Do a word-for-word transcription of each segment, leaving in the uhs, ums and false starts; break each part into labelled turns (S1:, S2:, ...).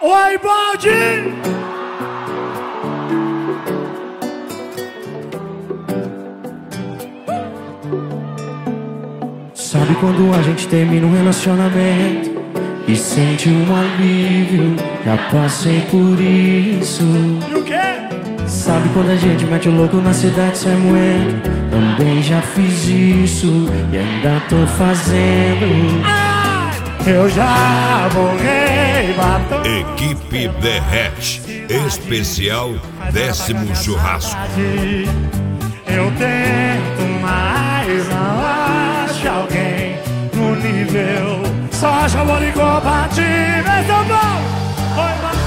S1: Oi, Baldi! Sabe quando a gente termina um relacionamento e sente um alívio? Já passei por isso. E o quê? Sabe quando a gente mete o louco na cidade sai moendo? Também já fiz isso e ainda tô fazendo. Ai, eu já borrei batom.
S2: Equipe Derrete, especial décimo churrasco.
S1: Eu tento, mas não acho alguém no nível. Só acho amor incompatível. Esse é o bom. Oi, mano.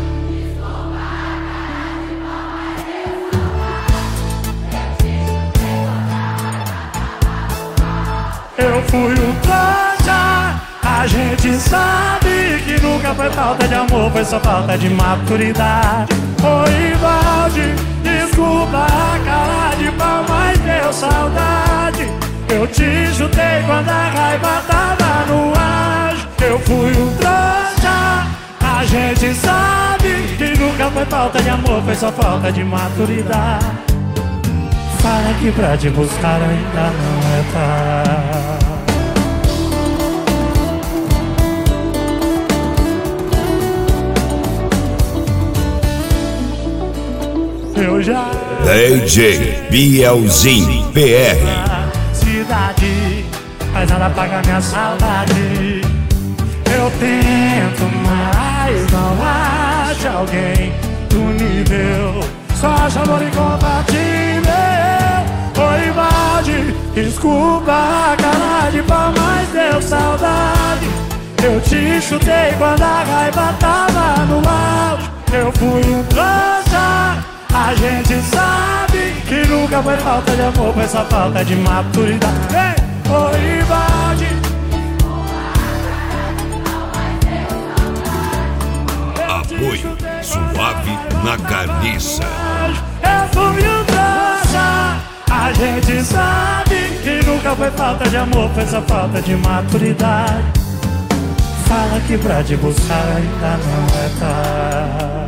S1: Eu fui um trouxa. A gente sabe que nunca foi falta de amor, foi só falta de maturidade. Oi, Valde, desculpa a cara de pau, mas deu saudade. Eu te chutei quando a raiva tava no auge. Eu fui um trouxa. A gente sabe que nunca foi falta de amor, foi só falta de maturidade. Fala que pra te buscar ainda não é tarde. Eu já
S2: D J Bielzinho P R.
S1: Cidade, mas nada paga minha saudade. Eu tento, mas não acho alguém do nível. Só acho amor incompatível. Oi, Valde, desculpa a cara de pau, mas deu saudade. Eu te chutei quando a raiva tava no auge. Eu fui um trouxa. A gente sabe que nunca foi falta de amor, foi só falta de maturidade. Ei, oi, Valde.
S2: Apoio Suave na Carniça.
S1: Eu fui um trouxa. A gente sabe que nunca foi falta de amor, foi só falta de maturidade. Fala que pra te buscar ainda não é tarde.